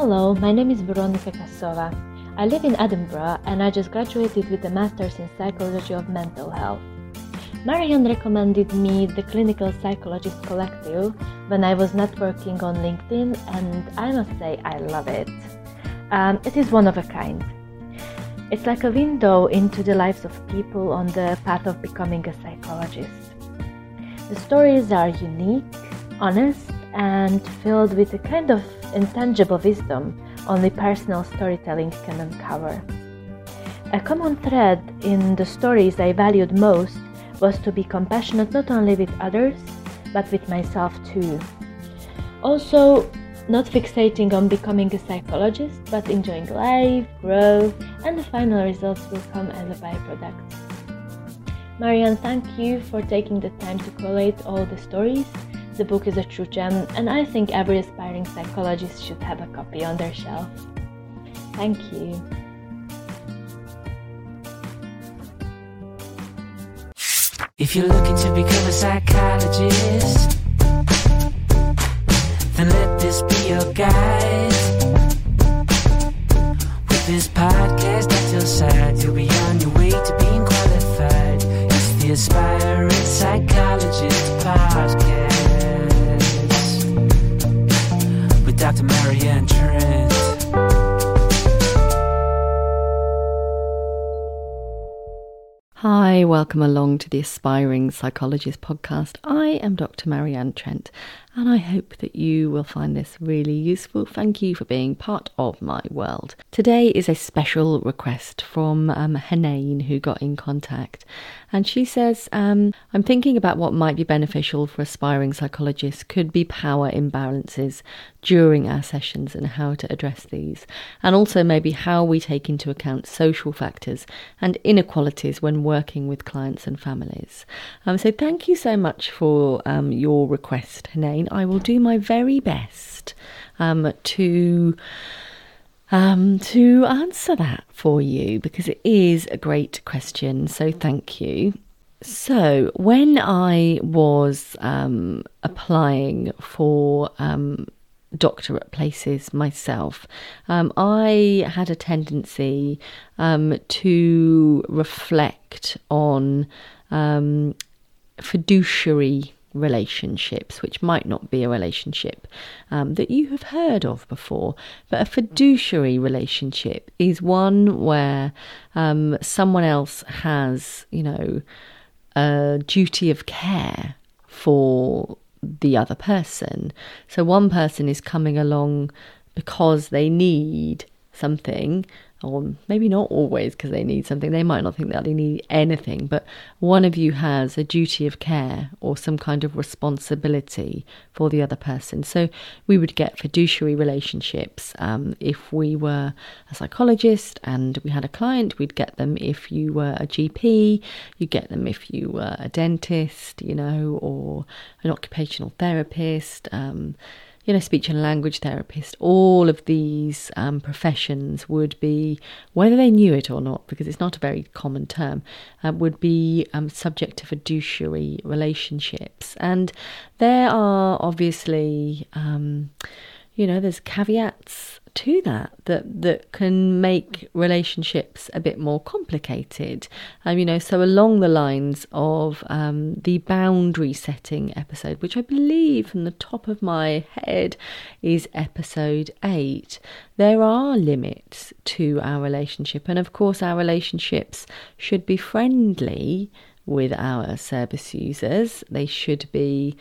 Hello, my name is Veronika Kasova. I live in Edinburgh and I just graduated with a Master's in Psychology of Mental Health. Marianne recommended me the Clinical Psychologist Collective when I was networking on LinkedIn, and I must say I love it. It is one of a kind. It's like a window into the lives of people on the path of becoming a psychologist. The stories are unique, honest, and filled with a kind of intangible wisdom only personal storytelling can uncover. A common thread in the stories I valued most was to be compassionate not only with others, but with myself too. Also, not fixating on becoming a psychologist, but enjoying life, growth, and the final results will come as a byproduct. Marianne, thank you for taking the time to collate all the stories. The book is a true gem, and I think every aspiring psychologist should have a copy on their shelf. Thank you. If you're looking to become a psychologist, then let this be your guide. With this podcast at your side, you'll be on your way to being qualified. It's the Aspiring Psychologist Podcast with Dr. Marianne Trent. Hi, welcome along to the Aspiring Psychologist Podcast. I am Dr. Marianne Trent, and I hope that you will find this really useful. Thank you for being part of my world. Today is a special request from Hanaine, who got in contact, and she says, I'm thinking about what might be beneficial for aspiring psychologists could be power imbalances during our sessions and how to address these, and also maybe how we take into account social factors and inequalities when working with clients and families. So thank you so much for your request, Hanaine. I will do my very best to answer that for you, because it is a great question. So thank you. So when I was applying for doctorate places myself, I had a tendency to reflect on fiduciary relationships, which might not be a relationship that you have heard of before, but a fiduciary relationship is one where someone else has, a duty of care for the other person. So one person is coming along because they need something, or maybe not always because they need something. They might not think that they need anything, but one of you has a duty of care or some kind of responsibility for the other person. So we would get fiduciary relationships if we were a psychologist and we had a client. We'd get them if you were a GP. You get them if you were a dentist, or an occupational therapist, speech and language therapist. All of these professions would be, whether they knew it or not, because it's not a very common term, would be subject to fiduciary relationships. And there are obviously, there's caveats to that can make relationships a bit more complicated. So along the lines of the boundary setting episode, which I believe from the top of my head is episode 8, there are limits to our relationship. And of course, our relationships should be friendly with our service users. They should be,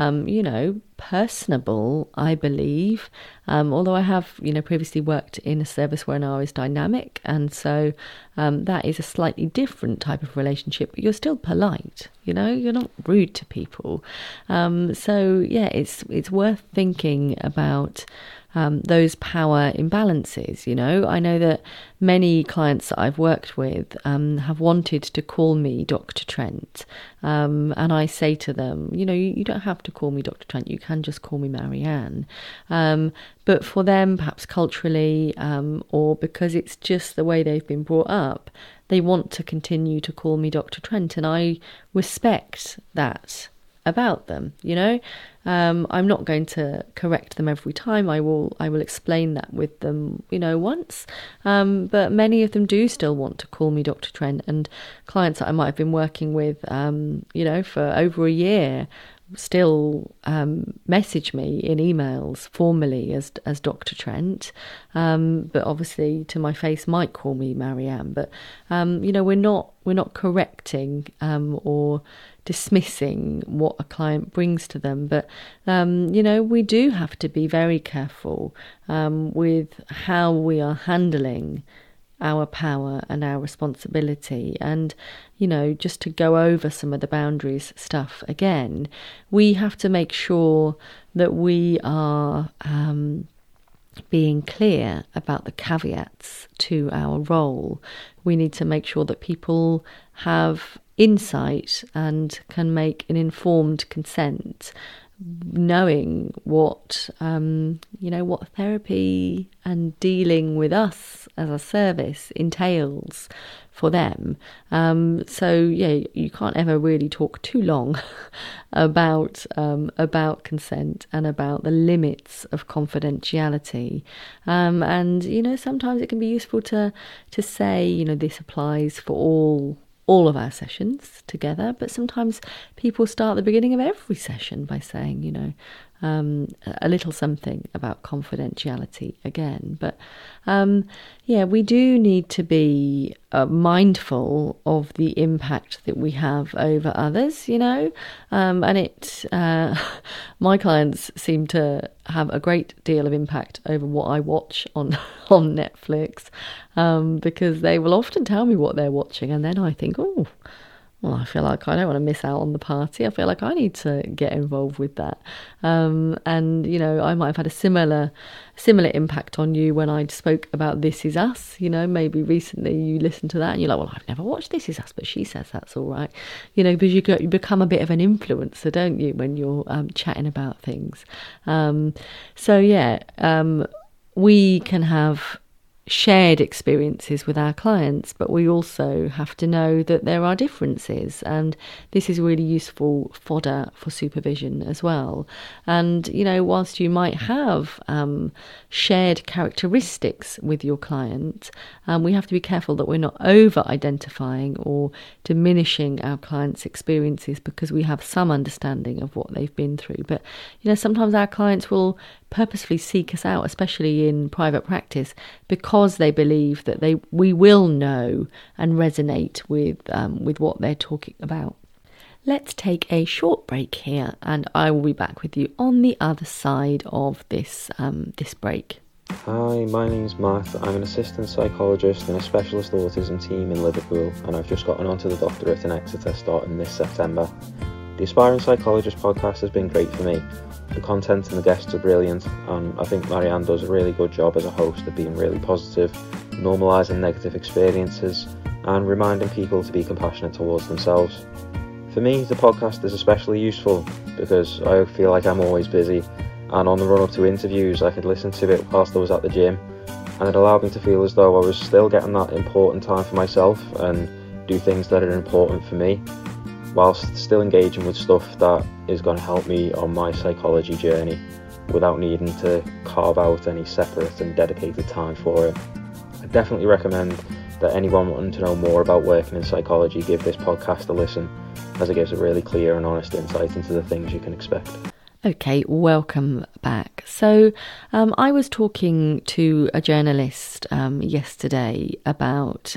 personable, I believe. Although I have, previously worked in a service where I was dynamic, and so that is a slightly different type of relationship, but you're still polite, you're not rude to people. So yeah, it's worth thinking about those power imbalances. I know that many clients that I've worked with have wanted to call me Dr. Trent, and I say to them, you don't have to call me Dr. Trent, you can just call me Marianne. But for them, perhaps culturally, or because it's just the way they've been brought up, they want to continue to call me Dr. Trent, and I respect that about them, you know. I'm not going to correct them every time. I will explain that with them, you know, once. But many of them do still want to call me Dr. Trent, and clients that I might have been working with, you know, for over a year still message me in emails formally as Dr. Trent, but obviously to my face might call me Marianne. But you know, we're not correcting or dismissing what a client brings to them, but you know, we do have to be very careful with how we are handling our power and our responsibility. And, you know, just to go over some of the boundaries stuff again, we have to make sure that we are being clear about the caveats to our role. We need to make sure that people have insight and can make an informed consent, knowing what you know, what therapy and dealing with us as a service entails for them. So yeah, you can't ever really talk too long about consent and about the limits of confidentiality. And you know, sometimes it can be useful to say, you know, this applies for all of our sessions together, but sometimes people start at the beginning of every session by saying, you know, a little something about confidentiality again. But yeah, we do need to be mindful of the impact that we have over others, you know, and it my clients seem to have a great deal of impact over what I watch on Netflix, because they will often tell me what they're watching, and then I think, oh, well, I feel like I don't want to miss out on the party. I feel like I need to get involved with that. And, you know, I might have had a similar impact on you when I spoke about This Is Us. You know, maybe recently you listened to that and you're like, well, I've never watched This Is Us, but she says that's all right. You know, because you become a bit of an influencer, don't you, when you're chatting about things. So, yeah, we can have shared experiences with our clients, but we also have to know that there are differences, and this is really useful fodder for supervision as well. And you know, whilst you might have shared characteristics with your client, we have to be careful that we're not over identifying or diminishing our clients' experiences because we have some understanding of what they've been through. But you know, sometimes our clients will purposefully seek us out, especially in private practice, because they believe that we will know and resonate with what they're talking about. Let's take a short break here, and I will be back with you on the other side of this break. Hi, my name's Matt. I'm an assistant psychologist in a specialist autism team in Liverpool, and I've just gotten onto the doctorate in Exeter starting this September. The Aspiring Psychologist podcast has been great for me. The content and the guests are brilliant, and I think Marianne does a really good job as a host of being really positive, normalising negative experiences, and reminding people to be compassionate towards themselves. For me, the podcast is especially useful because I feel like I'm always busy, and on the run-up to interviews I could listen to it whilst I was at the gym, and it allowed me to feel as though I was still getting that important time for myself and do things that are important for me, whilst still engaging with stuff that is going to help me on my psychology journey without needing to carve out any separate and dedicated time for it. I definitely recommend that anyone wanting to know more about working in psychology give this podcast a listen, as it gives a really clear and honest insight into the things you can expect. Okay, welcome back. So I was talking to a journalist yesterday about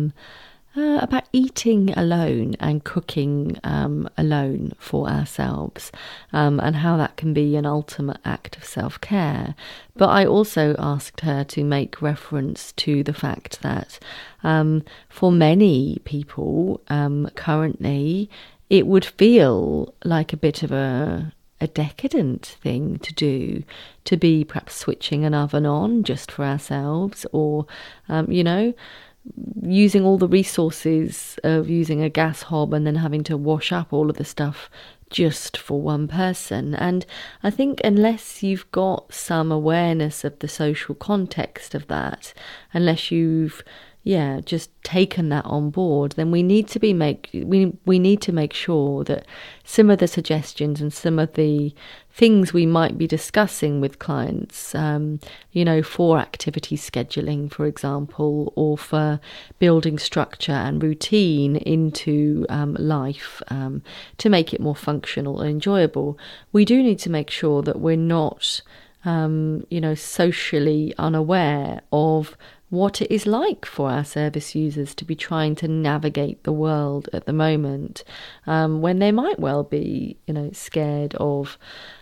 eating alone and cooking alone for ourselves, and how that can be an ultimate act of self-care. But I also asked her to make reference to the fact that for many people currently, it would feel like a bit of a decadent thing to do, to be perhaps switching an oven on just for ourselves, or you know, using all the resources of using a gas hob and then having to wash up all of the stuff just for one person. And I think unless you've got some awareness of the social context of that, unless you've, just taken that on board, then we need to we need to make sure that some of the suggestions and some of the things we might be discussing with clients, for activity scheduling, for example, or for building structure and routine into life to make it more functional and enjoyable, we do need to make sure that we're not, socially unaware of what it is like for our service users to be trying to navigate the world at the moment, when they might well be, scared of,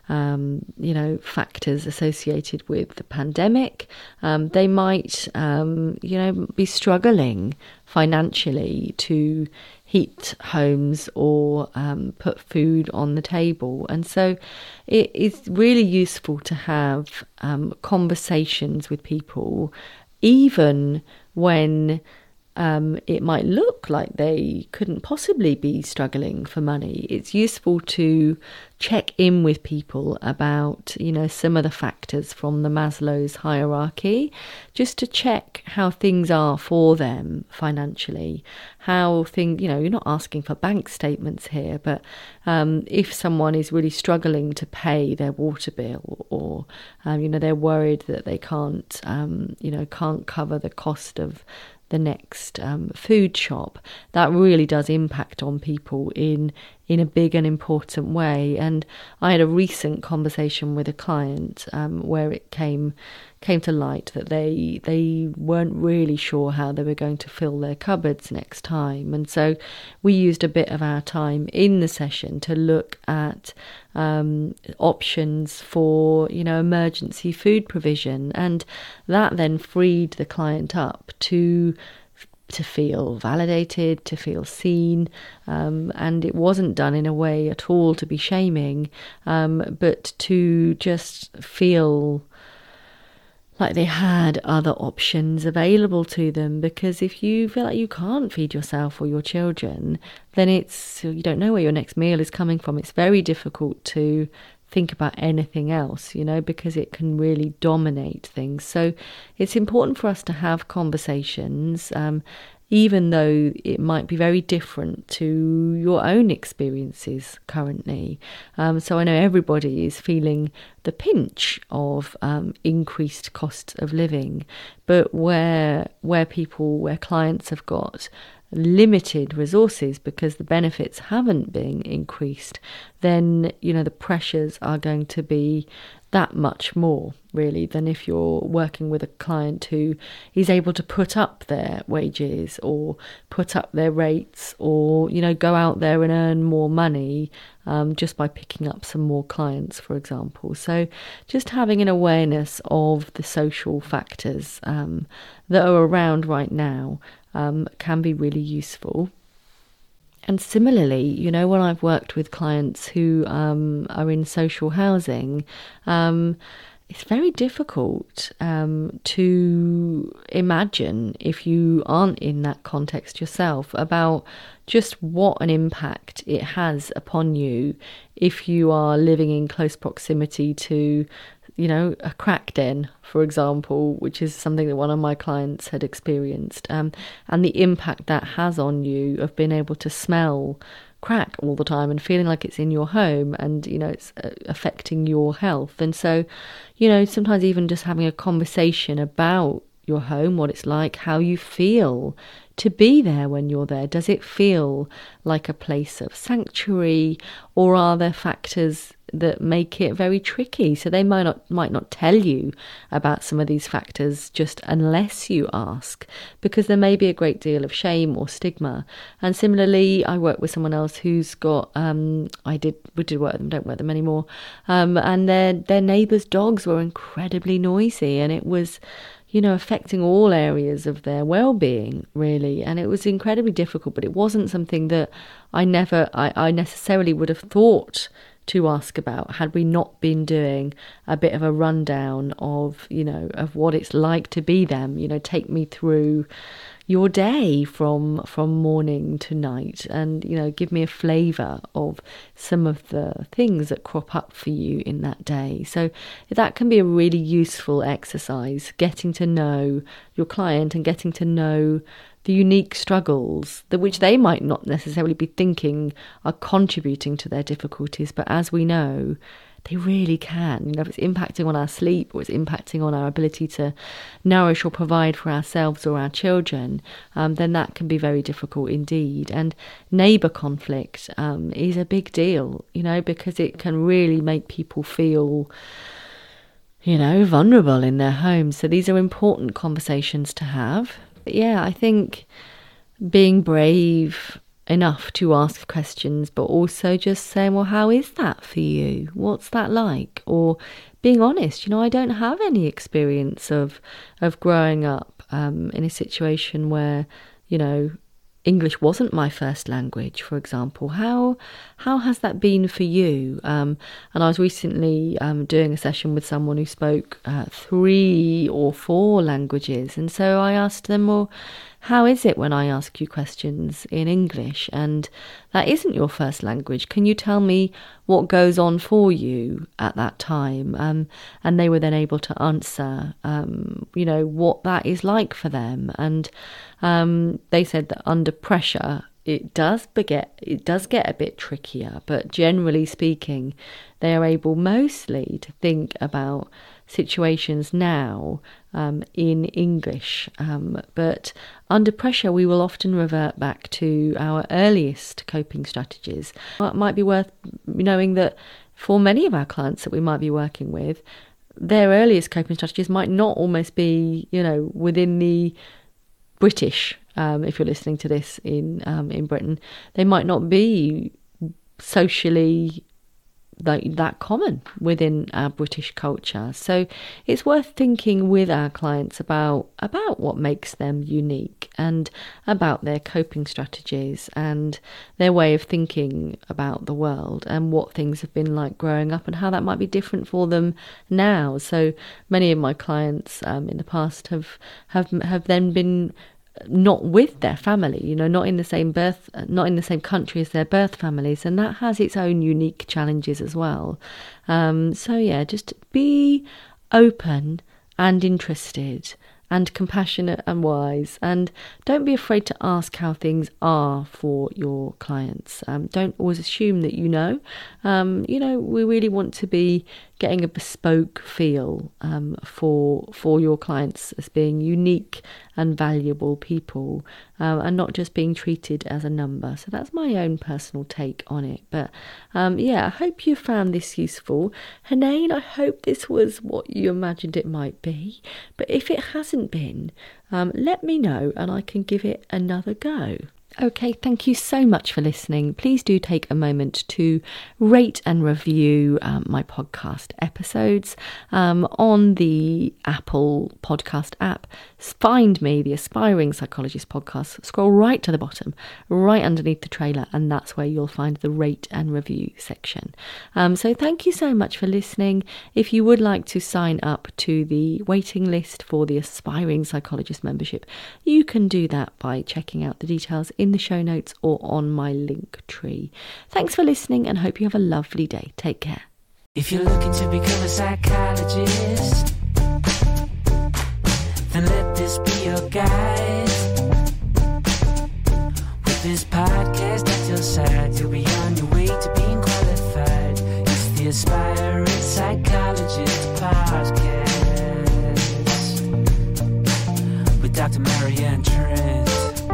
factors associated with the pandemic. They might, be struggling financially to heat homes or put food on the table. And so it is really useful to have conversations with people, even when it might look like they couldn't possibly be struggling for money. It's useful to check in with people about, some of the factors from the Maslow's hierarchy, just to check how things are for them financially. How things, you're not asking for bank statements here, but if someone is really struggling to pay their water bill, or, they're worried that they can't cover the cost of the next food shop, that really does impact on people in a big and important way. And I had a recent conversation with a client where it came to light that they weren't really sure how they were going to fill their cupboards next time. And so we used a bit of our time in the session to look at options for, emergency food provision. And that then freed the client up to feel validated, to feel seen, and it wasn't done in a way at all to be shaming, but to just feel like they had other options available to them. Because if you feel like you can't feed yourself or your children, then you don't know where your next meal is coming from. It's very difficult to think about anything else, because it can really dominate things. So it's important for us to have conversations, even though it might be very different to your own experiences currently. So I know everybody is feeling the pinch of increased costs of living, but where clients have got limited resources because the benefits haven't been increased, then the pressures are going to be that much more, really, than if you're working with a client who is able to put up their wages or put up their rates, or go out there and earn more money just by picking up some more clients, for example. So just having an awareness of the social factors that are around right now can be really useful. And similarly, when I've worked with clients who are in social housing, it's very difficult to imagine, if you aren't in that context yourself, about just what an impact it has upon you if you are living in close proximity to a crack den, for example, which is something that one of my clients had experienced, and the impact that has on you of being able to smell crack all the time and feeling like it's in your home, and it's affecting your health. And so sometimes even just having a conversation about your home, what it's like, how you feel to be there when you're there. Does it feel like a place of sanctuary, or are there factors that make it very tricky? So they might not tell you about some of these factors just unless you ask, because there may be a great deal of shame or stigma. And similarly, I worked with someone else who's got we did work with them, don't work with them anymore, and their neighbours' dogs were incredibly noisy, and it was affecting all areas of their well-being, really. And it was incredibly difficult, but it wasn't something that I necessarily would have thought to ask about had we not been doing a bit of a rundown of, of what it's like to be them. Take me through, your day from morning to night, and give me a flavour of some of the things that crop up for you in that day. So that can be a really useful exercise, getting to know your client and getting to know the unique struggles which they might not necessarily be thinking are contributing to their difficulties, but as we know, they really can. If it's impacting on our sleep, or it's impacting on our ability to nourish or provide for ourselves or our children, then that can be very difficult indeed. And neighbour conflict is a big deal, because it can really make people feel, vulnerable in their homes. So these are important conversations to have. But yeah, I think being brave enough to ask questions, but also just saying, well, how is that for you? What's that like? Or being honest, I don't have any experience of growing up in a situation where, English wasn't my first language, for example. How has that been for you? And I was recently doing a session with someone who spoke 3 or 4 languages. And so I asked them, well, how is it when I ask you questions in English and that isn't your first language? Can you tell me what goes on for you at that time? And they were then able to answer, what that is like for them. And they said that under pressure, it does get a bit trickier, but generally speaking, they are able mostly to think about situations now in English, but under pressure we will often revert back to our earliest coping strategies. It might be worth knowing that for many of our clients that we might be working with, their earliest coping strategies might not almost be, within the British, if you're listening to this in Britain, they might not be socially that common within our British culture. So it's worth thinking with our clients about what makes them unique and about their coping strategies and their way of thinking about the world and what things have been like growing up and how that might be different for them now. So many of my clients in the past have then been not with their family, not in the same country as their birth families, and that has its own unique challenges as well. So yeah, just be open and interested and compassionate and wise, and don't be afraid to ask how things are for your clients. Don't always assume that we really want to be getting a bespoke feel for your clients as being unique and valuable people, and not just being treated as a number. So that's my own personal take on it. But I hope you found this useful. Hanaine, I hope this was what you imagined it might be. But if it hasn't been, let me know and I can give it another go. Okay, thank you so much for listening. Please do take a moment to rate and review my podcast episodes on the Apple podcast app. Find me, the Aspiring Psychologist podcast. Scroll right to the bottom, right underneath the trailer, and that's where you'll find the rate and review section. So thank you so much for listening. If you would like to sign up to the waiting list for the Aspiring Psychologist membership, you can do that by checking out the details in the show notes or on my link tree. Thanks for listening and hope you have a lovely day. Take care. If you're looking to become a psychologist, then let this be your guide. With this podcast at your side, you'll be on your way to being qualified. It's the Aspiring Psychologist podcast with Dr. Marianne Trent.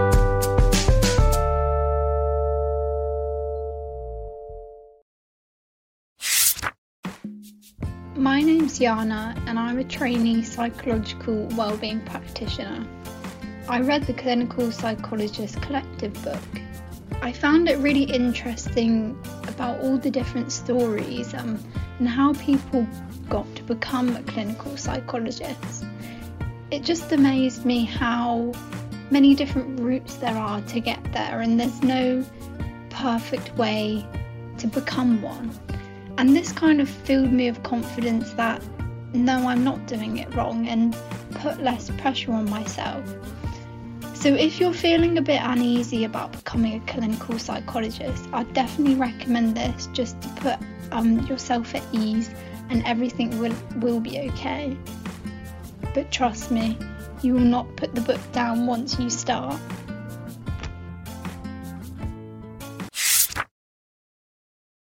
My name's Yana and I'm a trainee psychological wellbeing practitioner. I read the Clinical Psychologist Collective book. I found it really interesting about all the different stories and how people got to become a clinical psychologist. It just amazed me how many different routes there are to get there, and there's no perfect way to become one. And this kind of filled me with confidence that, no, I'm not doing it wrong, and put less pressure on myself. So if you're feeling a bit uneasy about becoming a clinical psychologist, I'd definitely recommend this just to put yourself at ease, and everything will be okay. But trust me, you will not put the book down once you start.